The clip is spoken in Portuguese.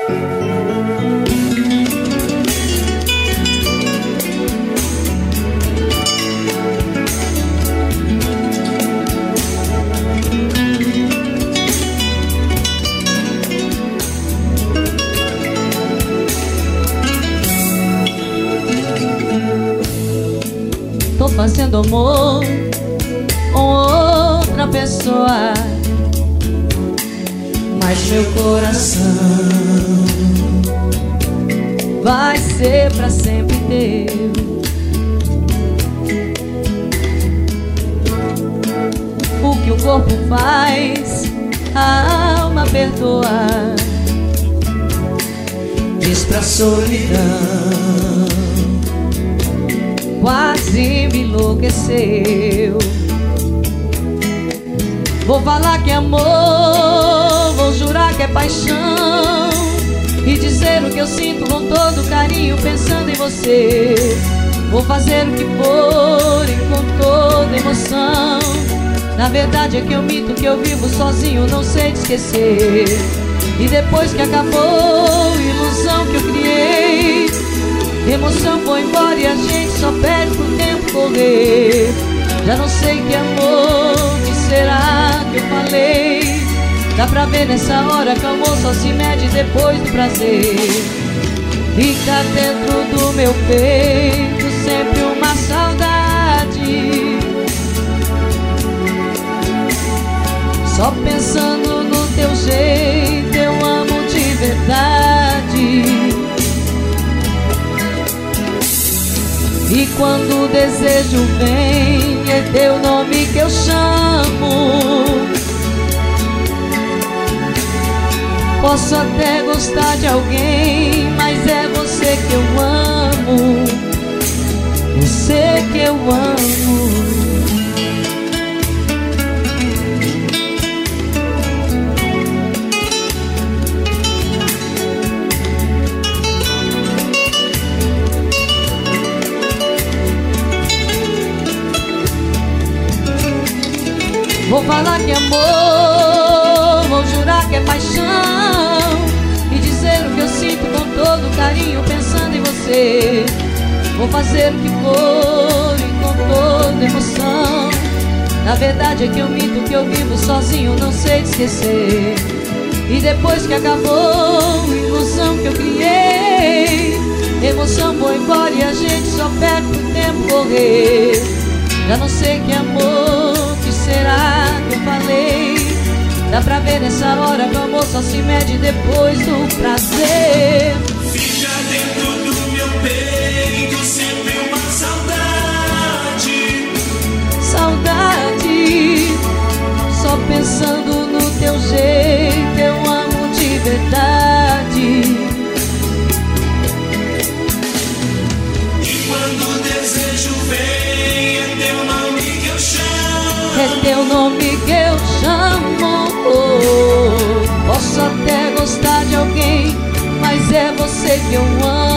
Tô fazendo amor com outra pessoa, mas meu coração vai ser pra sempre teu. O que o corpo faz, a alma perdoa. Diz pra solidão, quase me enlouqueceu. Vou falar que é amor, vou jurar que é paixão, e dizer o que eu sinto com todo carinho pensando em você. Vou fazer o que for e com toda emoção. Na verdade é que eu minto, que eu vivo sozinho, não sei te esquecer. E depois que acabou a ilusão que eu criei, emoção foi embora e a gente só perde pro tempo correr. Já não sei que amor, que será que eu falei? Dá pra ver nessa hora que o amor só se mede depois do prazer. Fica dentro do meu peito sempre uma saudade, só pensando no teu jeito eu amo de verdade. E quando o desejo vem, é teu nome que eu chamo. Posso até gostar de alguém, mas é você que eu amo, você que eu amo. Vou falar que é amor, vou jurar que é paixão, e dizer o que eu sinto com todo carinho pensando em você. Vou fazer o que for e com toda emoção. Na verdade é que eu minto, que eu vivo sozinho, não sei te esquecer. E depois que acabou a ilusão que eu criei, emoção foi embora e a gente só perde pro tempo correr. Já não sei que amor, que será que eu falei? Dá pra ver nessa hora que o amor só se mede depois do prazer. Fica dentro do meu peito sempre uma saudade, saudade, só pensando no teu jeito eu amo de verdade. E quando o desejo vem, é teu nome que eu chamo, é teu nome que eu chamo. Posso até gostar de alguém, mas é você que eu amo.